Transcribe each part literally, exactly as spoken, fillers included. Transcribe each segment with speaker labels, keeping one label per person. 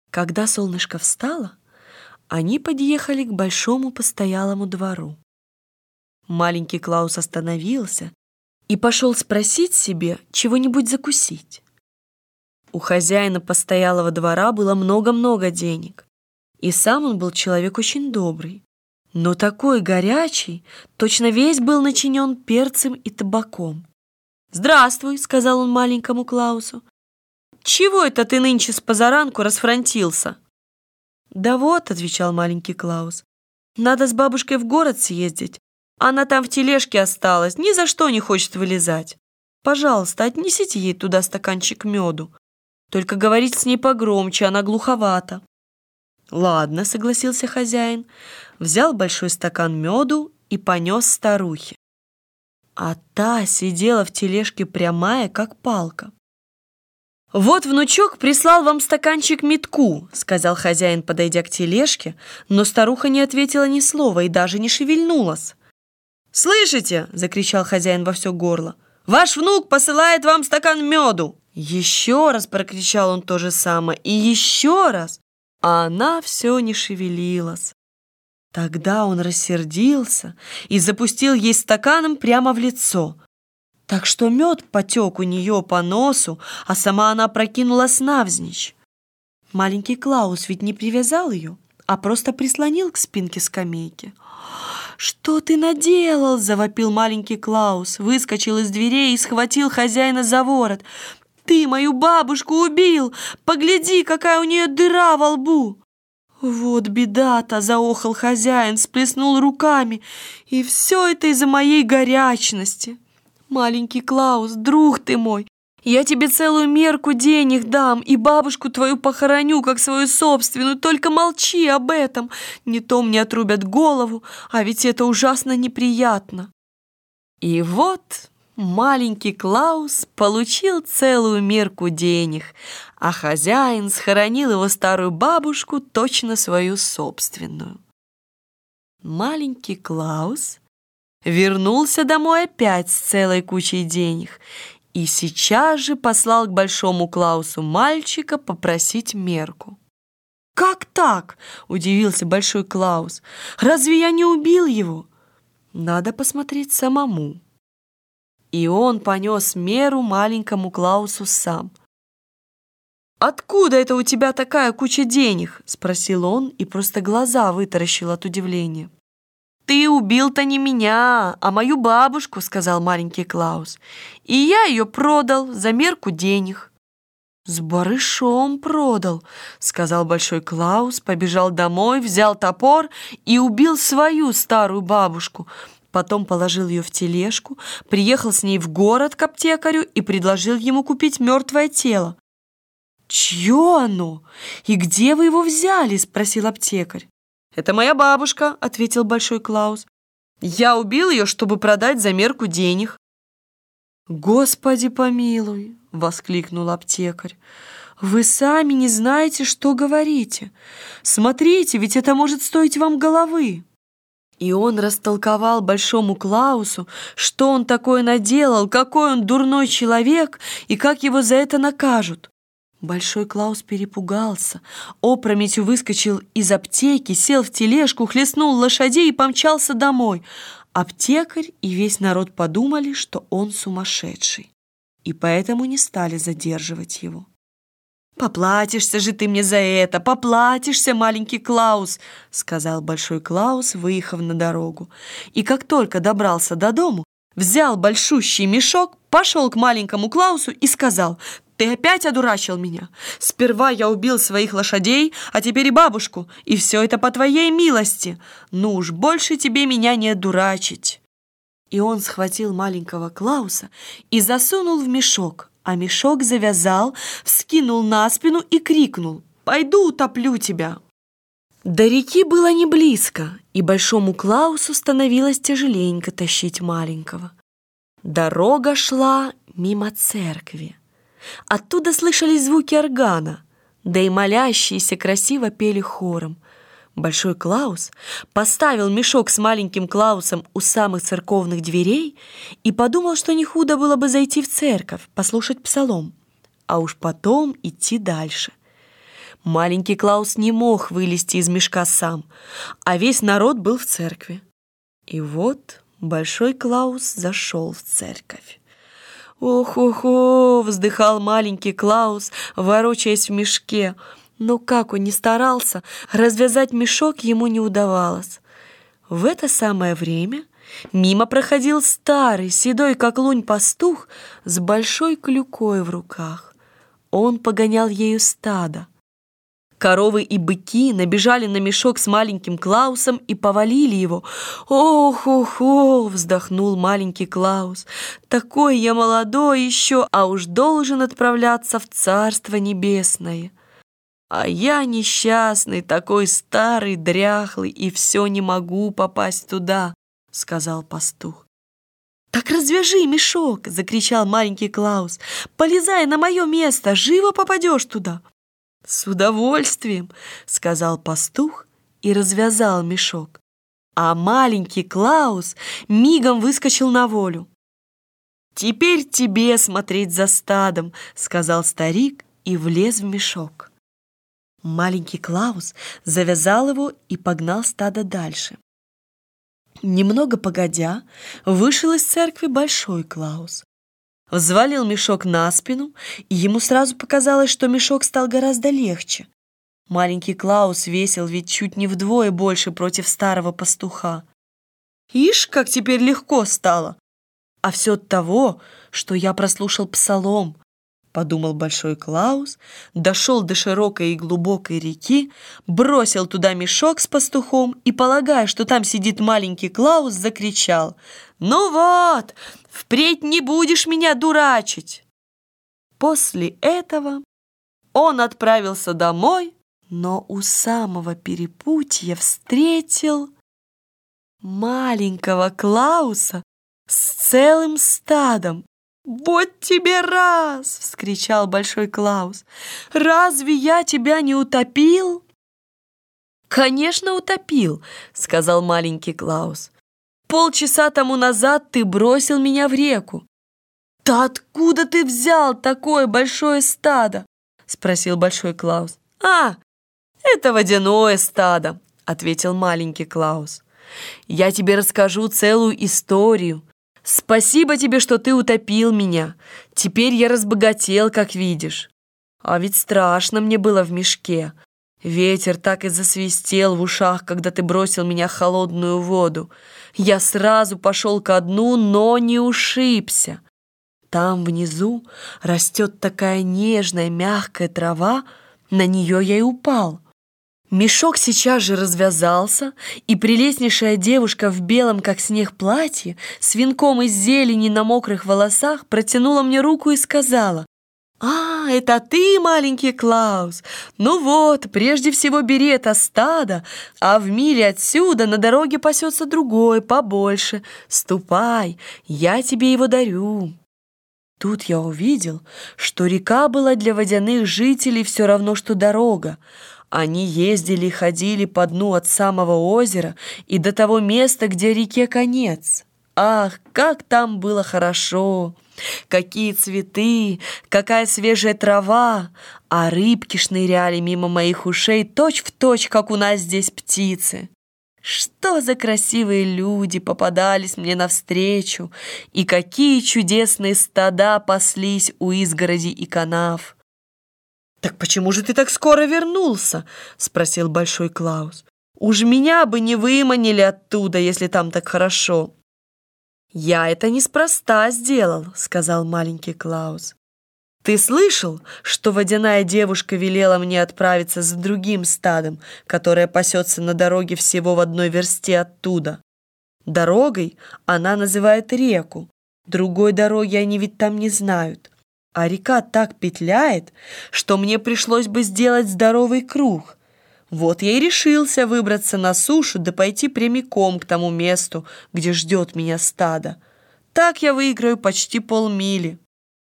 Speaker 1: Когда солнышко встало, они подъехали к большому постоялому двору. Маленький Клаус остановился и пошел спросить себе чего-нибудь закусить. У хозяина постоялого двора было много-много денег, и сам он был человек очень добрый, но такой горячий, точно весь был начинен перцем и табаком. «Здравствуй», — сказал он маленькому Клаусу. «Чего это ты нынче с позаранку расфрантился?» «Да вот», — отвечал маленький Клаус, «надо с бабушкой в город съездить. Она там в тележке осталась, ни за что не хочет вылезать. Пожалуйста, отнесите ей туда стаканчик меду. Только говорите с ней погромче, она глуховата». «Ладно», — согласился хозяин, взял большой стакан меду и понес старухе. А та сидела в тележке прямая, как палка. «Вот внучок прислал вам стаканчик медку», — сказал хозяин, подойдя к тележке, но старуха не ответила ни слова и даже не шевельнулась. «Слышите?» — закричал хозяин во все горло. «Ваш внук посылает вам стакан меду!» Еще раз прокричал он то же самое и еще раз, а она все не шевелилась. Тогда он рассердился и запустил ей стаканом прямо в лицо, так что мед потек у нее по носу, а сама она прокинулась навзничь. Маленький Клаус ведь не привязал ее, а просто прислонил к спинке скамейки. «Что ты наделал?» — завопил маленький Клаус, выскочил из дверей и схватил хозяина за ворот. «Ты мою бабушку убил! Погляди, какая у нее дыра во лбу!» «Вот беда-то!» — заохал хозяин, сплеснул руками. «И все это из-за моей горячности! Маленький Клаус, друг ты мой, я тебе целую мерку денег дам и бабушку твою похороню, как свою собственную, только молчи об этом, не то мне отрубят голову, а ведь это ужасно неприятно». И вот маленький Клаус получил целую мерку денег, а хозяин схоронил его старую бабушку, точно свою собственную. Маленький Клаус вернулся домой опять с целой кучей денег и сейчас же послал к большому Клаусу мальчика попросить мерку. «Как так?» — удивился большой Клаус. «Разве я не убил его?» «Надо посмотреть самому». И он понес меру маленькому Клаусу сам. «Откуда это у тебя такая куча денег?» — спросил он и просто глаза вытаращил от удивления. «Ты убил-то не меня, а мою бабушку», — сказал маленький Клаус. «И я ее продал за мерку денег». «С барышом продал», — сказал большой Клаус, побежал домой, взял топор и убил свою старую бабушку. Потом положил ее в тележку, приехал с ней в город к аптекарю и предложил ему купить мертвое тело. «Чье оно? И где вы его взяли?» — спросил аптекарь. «Это моя бабушка», — ответил большой Клаус. «Я убил ее, чтобы продать за мерку денег». «Господи помилуй!» — воскликнул аптекарь. «Вы сами не знаете, что говорите. Смотрите, ведь это может стоить вам головы». И он растолковал большому Клаусу, что он такое наделал, какой он дурной человек и как его за это накажут. Большой Клаус перепугался, опрометью выскочил из аптеки, сел в тележку, хлестнул лошадей и помчался домой. Аптекарь и весь народ подумали, что он сумасшедший, и поэтому не стали задерживать его. «Поплатишься же ты мне за это, поплатишься, маленький Клаус», — сказал большой Клаус, выехав на дорогу. И как только добрался до дому, взял большущий мешок, пошел к маленькому Клаусу и сказал: «Ты опять одурачил меня. Сперва я убил своих лошадей, а теперь и бабушку, и все это по твоей милости. Ну уж больше тебе меня не одурачить». И он схватил маленького Клауса и засунул в мешок, а мешок завязал, вскинул на спину и крикнул: «Пойду утоплю тебя». До реки было не близко, и большому Клаусу становилось тяжеленько тащить маленького. Дорога шла мимо церкви. Оттуда слышались звуки органа, да и молящиеся красиво пели хором. Большой Клаус поставил мешок с маленьким Клаусом у самых церковных дверей и подумал, что не худо было бы зайти в церковь, послушать псалом, а уж потом идти дальше. Маленький Клаус не мог вылезти из мешка сам, а весь народ был в церкви. И вот Большой Клаус зашел в церковь. «Ох-ох-ох!» — вздыхал маленький Клаус, ворочаясь в мешке. Но как он ни старался, развязать мешок ему не удавалось. В это самое время мимо проходил старый, седой как лунь пастух с большой клюкой в руках. Он погонял ею стадо. Коровы и быки набежали на мешок с маленьким Клаусом и повалили его. «Ох-ох-ох!» — вздохнул маленький Клаус. «Такой я молодой еще, а уж должен отправляться в Царство Небесное. А я несчастный, такой старый, дряхлый, и все не могу попасть туда», — сказал пастух. «Так развяжи мешок!» — закричал маленький Клаус. «Полезай на мое место, живо попадешь туда!» «С удовольствием!» — сказал пастух и развязал мешок. А маленький Клаус мигом выскочил на волю. «Теперь тебе смотреть за стадом!» — сказал старик и влез в мешок. Маленький Клаус завязал его и погнал стадо дальше. Немного погодя, вышел из церкви Большой Клаус. Взвалил мешок на спину, и ему сразу показалось, что мешок стал гораздо легче. Маленький Клаус весил ведь чуть не вдвое больше против старого пастуха. «Ишь, как теперь легко стало! А все от того, что я прослушал псалом», — подумал Большой Клаус, дошел до широкой и глубокой реки, бросил туда мешок с пастухом и, полагая, что там сидит маленький Клаус, закричал: «Ну вот, впредь не будешь меня дурачить!» После этого он отправился домой, но у самого перепутья встретил маленького Клауса с целым стадом. «Вот тебе раз!» — вскричал Большой Клаус. «Разве я тебя не утопил?» «Конечно, утопил!» — сказал маленький Клаус. «Полчаса тому назад ты бросил меня в реку». «Да откуда ты взял такое большое стадо?» — спросил Большой Клаус. «А, это водяное стадо!» — ответил маленький Клаус. «Я тебе расскажу целую историю. Спасибо тебе, что ты утопил меня. Теперь я разбогател, как видишь. А ведь страшно мне было в мешке. Ветер так и засвистел в ушах, когда ты бросил меня в холодную воду. Я сразу пошел ко дну, но не ушибся. Там внизу растет такая нежная, мягкая трава, на нее я и упал. Мешок сейчас же развязался, и прелестнейшая девушка в белом, как снег, платье, с венком из зелени на мокрых волосах, протянула мне руку и сказала: «А, это ты, маленький Клаус? Ну вот, прежде всего бери это стадо, а в миле отсюда на дороге пасется другой, побольше. Ступай, я тебе его дарю». Тут я увидел, что река была для водяных жителей все равно, что дорога. Они ездили и ходили по дну от самого озера и до того места, где реке конец. Ах, как там было хорошо! Какие цветы, какая свежая трава! А рыбки шныряли мимо моих ушей точь-в-точь, как у нас здесь птицы. Что за красивые люди попадались мне навстречу, и какие чудесные стада паслись у изгородей и канав! «Так почему же ты так скоро вернулся?» — спросил Большой Клаус. «Уж меня бы не выманили оттуда, если там так хорошо». «Я это неспроста сделал», — сказал маленький Клаус. «Ты слышал, что водяная девушка велела мне отправиться за другим стадом, которое пасется на дороге всего в одной версте оттуда? Дорогой она называет реку, другой дороги они ведь там не знают. А река так петляет, что мне пришлось бы сделать здоровый круг. Вот я и решился выбраться на сушу да пойти прямиком к тому месту, где ждет меня стадо. Так я выиграю почти полмили».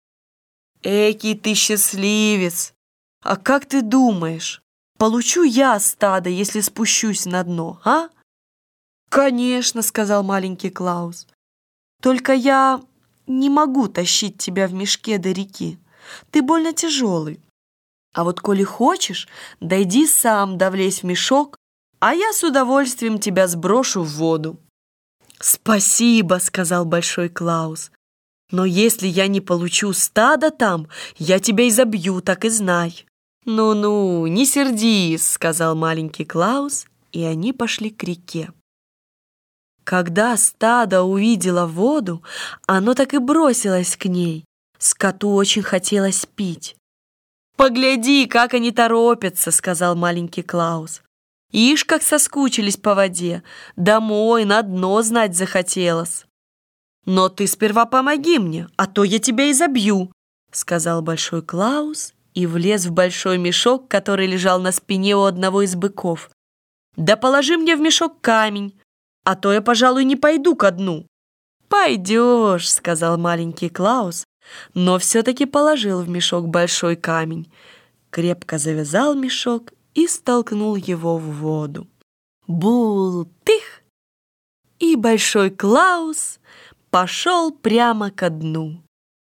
Speaker 1: «Экий ты счастливец! А как ты думаешь, получу я стадо, если спущусь на дно, а?» «Конечно», — сказал маленький Клаус. «Только я не могу тащить тебя в мешке до реки. Ты больно тяжелый. А вот коли хочешь, дойди сам, да влезь в мешок, а я с удовольствием тебя сброшу в воду». «Спасибо», — сказал Большой Клаус, «но если я не получу стадо там, я тебя изобью, так и знай». «Ну-ну, не сердись», — сказал Маленький Клаус, и они пошли к реке. Когда стадо увидело воду, оно так и бросилось к ней. Скоту очень хотелось пить. «Погляди, как они торопятся», — сказал Маленький Клаус. «Ишь, как соскучились по воде, домой, на дно знать захотелось». «Но ты сперва помоги мне, а то я тебя изобью», — сказал Большой Клаус и влез в большой мешок, который лежал на спине у одного из быков. «Да положи мне в мешок камень, а то я, пожалуй, не пойду ко дну». «Пойдешь», — сказал Маленький Клаус, но все-таки положил в мешок большой камень, крепко завязал мешок и столкнул его в воду. Бултых! И Большой Клаус пошел прямо ко дну.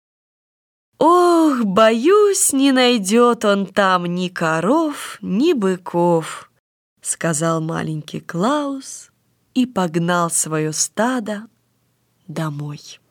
Speaker 1: «Ох, боюсь, не найдет он там ни коров, ни быков», — сказал Маленький Клаус и погнал свое стадо домой.